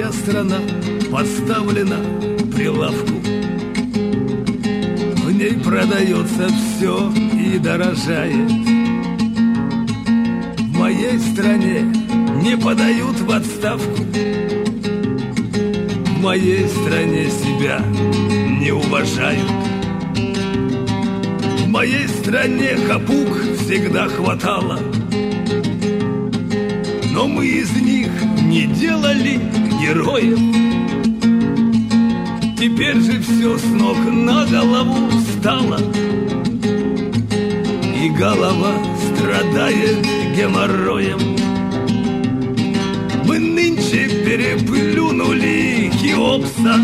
Моя страна поставлена к прилавку. В ней продается все и дорожает. В моей стране не подают в отставку. В моей стране себя не уважают. В моей стране хапуг всегда хватало, но мы из них не делали героев. Теперь же все с ног на голову встало, и голова страдает геморроем. Мы нынче переплюнули Хеопса.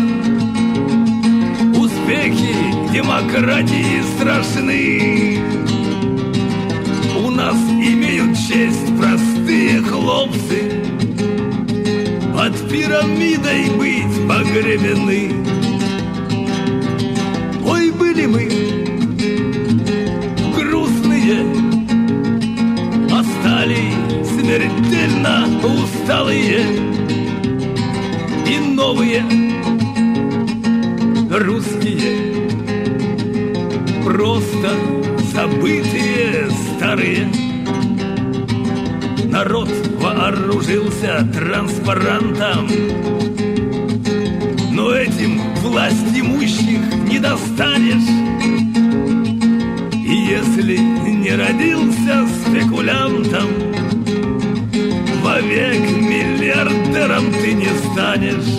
Успехи демократии страшны. У нас имеют честь простые хлопцы, под пирамидой быть погребены. Ой, были мы грустные, а стали смертельно усталые. И новые русские, просто забытые старые. Народ вооружился транспарантом, но этим власть имущих не достанешь. И если не родился спекулянтом, вовек миллиардером ты не станешь.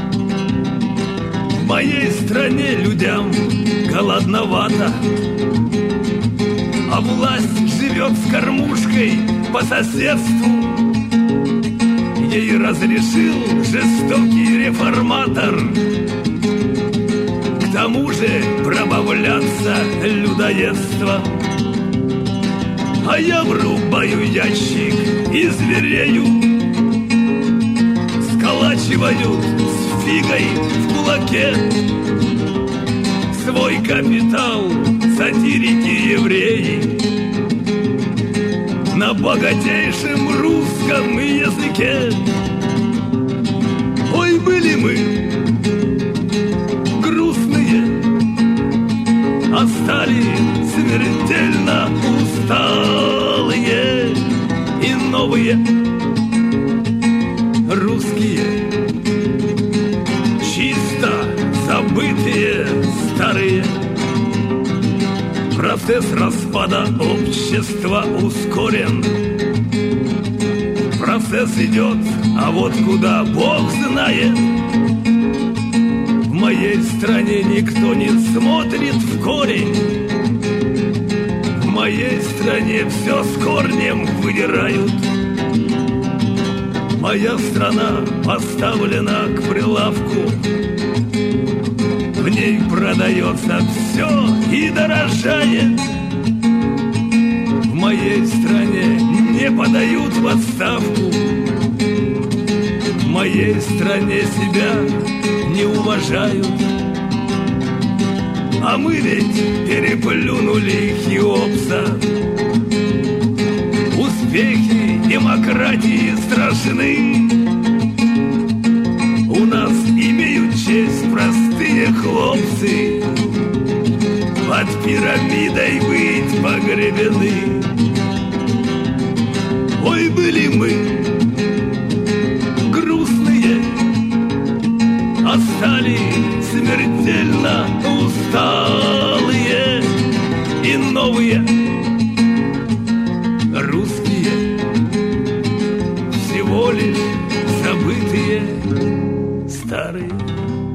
В моей стране людям голодновато, а власть живет с кормушкой по соседству. Ей разрешил жестокий реформатор к тому же пробавляться людоедство. А я врубаю ящик и зверею, сколачивают с фигой в кулаке свой капитал сатирики-евреи на богатейшем русском языке. Ой, были мы грустные, а стали смертельно усталые. И новые русские, чисто забытые старые. Процесс распада общества ускорен. Процесс идет, а вот куда Бог знает. В моей стране никто не смотрит в корень. В моей стране все с корнем выдирают. Моя страна поставлена к прилавку. В ней продается все и дорожает. В моей стране не подают в отставку. В моей стране себя не уважают. А мы ведь переплюнули Хеопса. Успехи демократии страшны. У нас имеют честь простые хлопцы, под пирамидой быть погребены. Ой, были мы грустные, а стали смертельно усталые. И новые русские, всего лишь забытые старые.